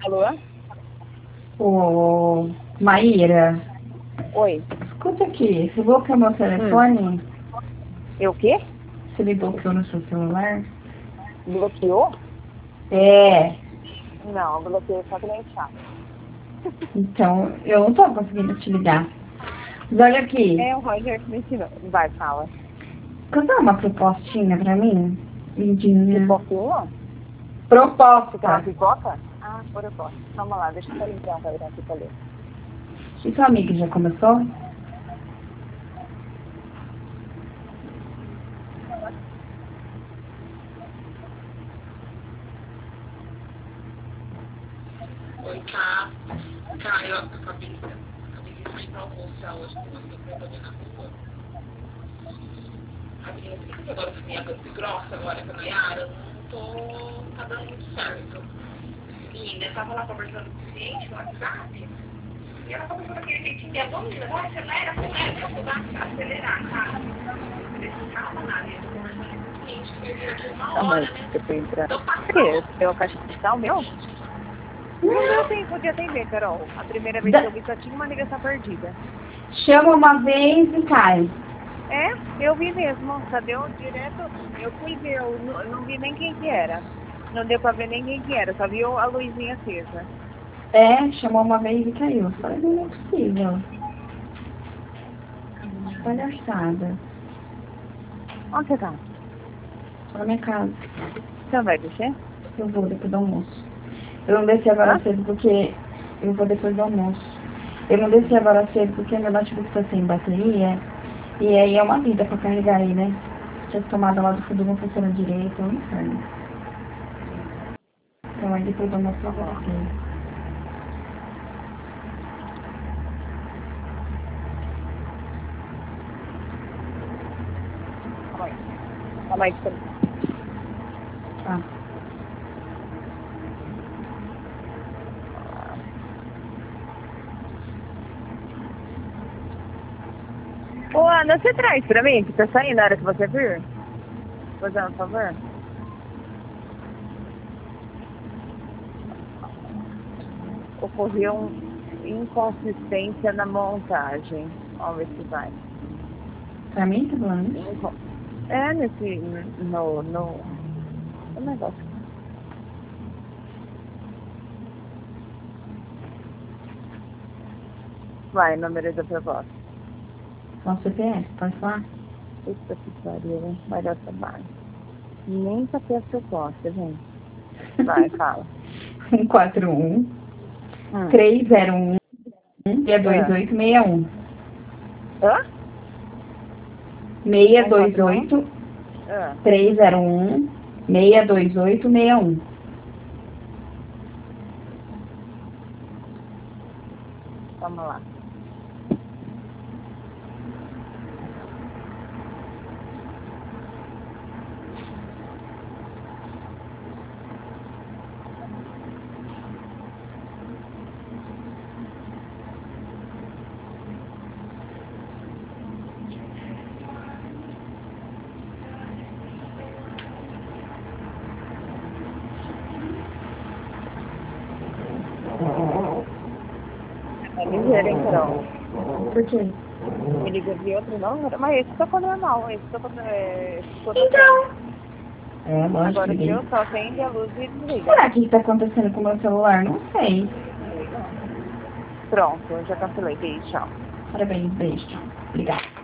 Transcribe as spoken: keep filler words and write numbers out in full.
Alô? Ô, Maíra, Oi. escuta aqui, você bloqueou meu telefone? Hum. Eu o quê? Você me bloqueou no seu celular? Bloqueou? É, Não, bloqueei só cliente chato. então eu não tô conseguindo te ligar. Mas olha aqui, É o Roger que me ensinou. Vai, fala. quer dar uma propostinha pra mim? Lindinha. Pipoquinha? Você quer uma Proposta. pipoca? Ah, por eu posso. Calma lá, deixa eu só limpar um caderno aqui pra ler. E sua amiga já começou? Oi, tá. Tá, eu acabei, acabei de sair pra almoçar hoje com uma companhia na rua. A menina fica que agora que água de grossa agora com a Nayara, não tô. Tá dando muito certo. Menina, eu tava lá conversando com o cliente no WhatsApp. E ela começou daquele jeitinho de menina, vai, acelera, acelera, pra poder acelerar, cara. Calma, Nádia, eu tô conversando com o cliente, que vai aqui uma Ah, mas hora, né? você foi entrar. Tô Por quê? passando. Deu a caixa postal meu? Não deu tempo de atender, Carol. A primeira vez que eu vi só tinha uma ligação perdida. Chama uma vez e cai. É, eu vi mesmo. Só deu direto. Eu fui ver, eu não, não vi nem quem que era. Não deu pra ver nem quem que era, só vi a luzinha acesa. É, chamou uma vez e caiu. Eu falei, não é possível. Palhaçada. Onde você tá? Tô na minha casa. Você não vai descer? Eu vou depois do almoço. Eu não desci agora Hã? cedo porque eu vou depois do almoço. Eu não desci agora cedo porque meu notebook tá sem bateria. E aí é uma vida pra carregar aí, né? Se a tomada lá do fundo não funciona direito, é um inferno. Então aí depois do almoço eu vou descer. Calma aí. Calma aí, desculpa. Tá. Ô, Ana, você traz pra mim, que tá saindo na hora que você vir? Fazer um favor? Ocorreu uma inconsistência na montagem. Vamos ver se vai. Pra mim, tá falando? Inco- É nesse, no, no, no negócio. Vai, número da proposta. Qual o C P F? Pode falar? Puta que pariu, hein? Vai dar trabalho. Nem pra ter a proposta, gente. Vai, fala. um quatro um, Hum. três zero um, seis dois É. oito seis um. Hã? seis Um, dois quatro, um? oito, É. três zero um, seis dois oito seis um. Vamos lá. É ligeiro, hein, Carol? Por quê? Me liga de outro número, mas esse tocou normal, esse tocou, é, esse ficou tocando. Então. É, lógico, Agora o liguei. seu só acende a luz e desliga. Será que está acontecendo com o meu celular? Não sei. Pronto, eu já cancelei. Beijo, tchau. Parabéns, beijo. Obrigada.